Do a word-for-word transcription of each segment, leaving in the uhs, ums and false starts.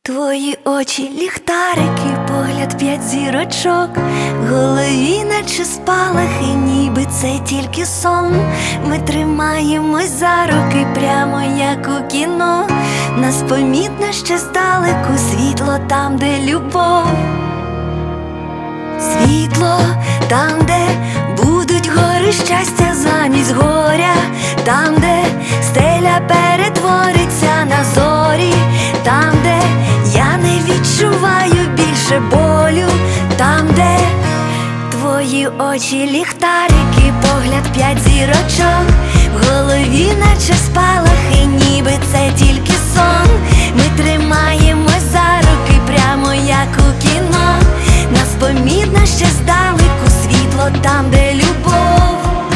Твої очі, ліхтарики, погляд п'ять зірочок, в голові наче спалахи, ніби це тільки сон. Ми тримаємось за руки, прямо як у кіно. Нас помітно ще здалеку, світло там, де любов. Світло там, де будуть гори щастя замість горя, там, де стеля перетвориться на зорі, там, де я не відчуваю більше болю, там, де твої очі, ліхтарики, погляд п'ять зірочок, в голові наче спалахи, ніби це тільки сон. Ми тримаємось за руки, прямо як у кіно. Нас помітно ще здалеку, світло там, де любов.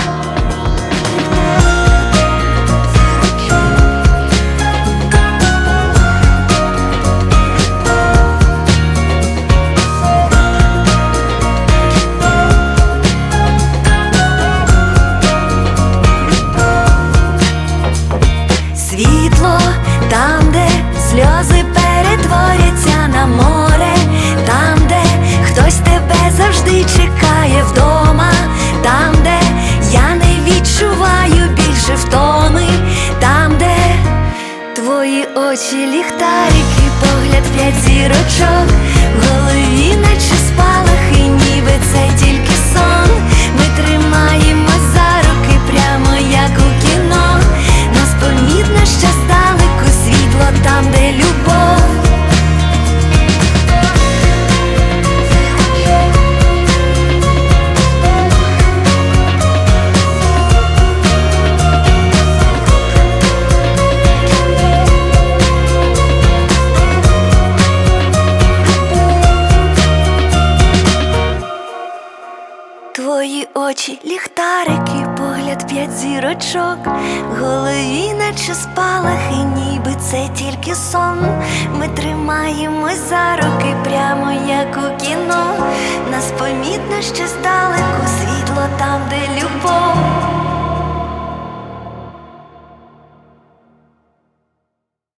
Світло там, де сльози перетворяться на море, там, де хтось тебе завжди чекає вдома, там, де я не відчуваю більше втоми, там, де твої очі, ліхтарики, погляд п'ять зірочок, в голові наче спалахи, ніби це тільки сон. Ми тримаємось за руки, прямо як у кіно. Нас помітно ще здалеку, світло там, де любов. Твої очі, ліхтарики, погляд п'ять зірочок, в голові наче спалахи, ніби це тільки сон. Ми тримаємось за руки, прямо як у кіно. Нас помітно ще здалеку, світло там, де